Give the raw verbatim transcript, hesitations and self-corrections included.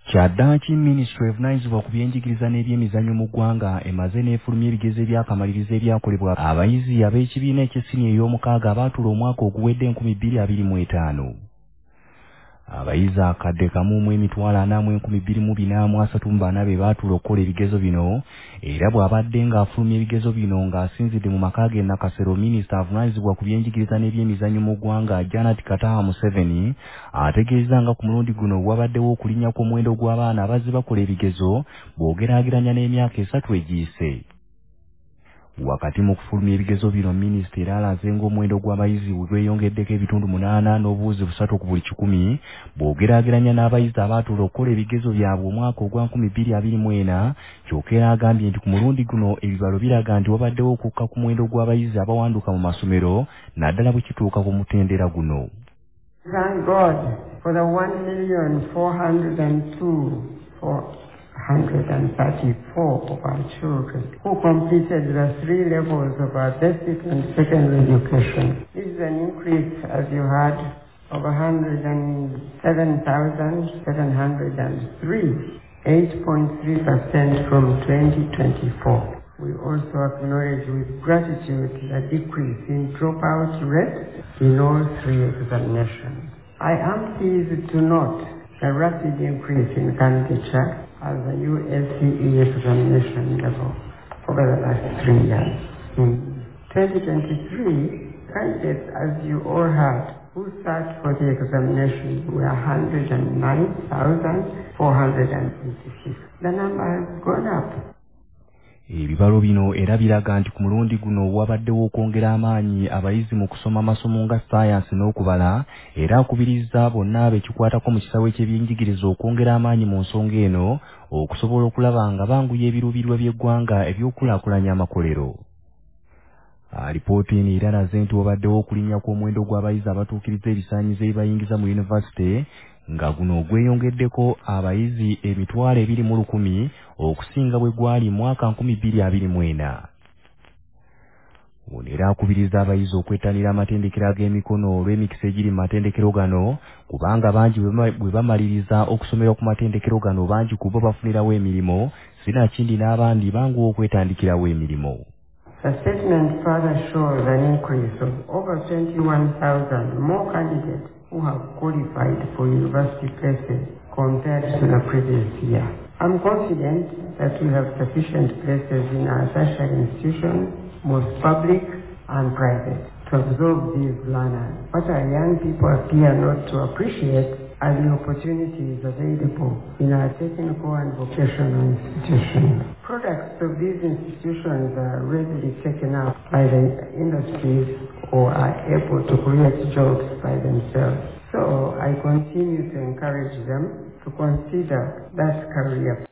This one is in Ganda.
Kyaddaaki Ministry evunanyizibwa ku byenjigiriza n'ebyemizannyo mu ggwanga emaze n'efulumya ebigezo ebyakamalirizo ebyakolebwa abayizi ab'ekibiina eky'essiniya ey'omukaaga abaatuula omwaka oguwedde enkumi bbiri abiri mu etaano. Abayizi akadde kamu mu emitwalo ana mu enkumi bbiri mu bina mu asatu mu bana be baatuula okukola ebigezo bino, era bw'abadde ng'afulumya ebigezo bino ng'asinzidde mu maka ge Nakasero, minisita avunaanyizibwa ku byenjigiriza n'ebyemizannyo mu ggwanga Janet Kataha Museveni ategeeza nga ku mulundi guno wabaddewo okulinnya kw'omuwendo gw'abaana abazze bakola ebigezo bw'ogeraageranya n'emyaka esatu egiyise. Wakati mu kufulumya ebigezo bino, minisita era alaze ng'omuwendo gw'abayizi gweyongeddeko ebitundu munaana n'obuwuzi busatu ku buli kikumi bw'ogeraageranya n'abayizi abaatuula okukola ebigezo byabwe omwaka ogwa nkumi bbiri abiri mu ena, kyokka era agambye nti ku mulundi guno ebibalo biraga nti wabaddewo okukka ku muwendo gw'abayizi abawanduka mu masomero naddala bwe kituuka ku mutendera guno. Thank God for the one million four hundred two thousand four hundred thirty-four of our children who completed the three levels of our basic and secondary education. This is an increase, as you heard, of one hundred seven thousand seven hundred three, eight point three percent from twenty twenty-four. We also acknowledge with gratitude the decrease in dropout rate in all three examinations. I am pleased to note the rapid increase in candidature as the U S C E examination level over the last three years. In twenty twenty-three, candidates, as you all heard, who sat for the examination were one hundred nine thousand four hundred eighty-six. The number has gone up. Ebibalo bino era biraga nti ku mulundi guno wabaddewo okwongera amaanyi abayizi mu kusoma amasomo nga saayansi n'okubala, era akubirizza bonna abekikwatako mu kisawe ky'ebyenjigiriza okwongera amaanyi mu nsonga eno okusobola okulaba nga banguya ebiruubirirwa by'eggwanga eby'okulaakulanya amakolero. Alipoota eno era alaze nti wabaddewo okulinnya kw'omuwendo gw'abayizi abatuukiriza ebisaanyizo ebibayingiza mu yunivasite nga guno gweyongeddeko abayizi emitwalo ebiri mu lukumi okusinga bwe gwali mwaka nkumi bbiri abiri mu ena. Ono era akubiriza abayizi okwettanira amatendekero ag'emikono olw'emikisa egiri mu matendekero gano, kubanga bangi bwe bamaliriza okusomera ku matendekero gano bangi ku bo bafunirawo emirimu, sinakindi n'abandi banguwa okwetandikirawo emirimu. The statement further shows an increase of over twenty-one thousand more candidates who have qualified for university places compared to the previous year. I'm confident that we have sufficient places in our tertiary institutions, both public and private, to absorb these learners. What our young people appear not to appreciate are the opportunities available in our technical and vocational institutions. Products of these institutions are readily taken up by the industries or are able to create jobs by themselves. So I continue to encourage them to consider that career.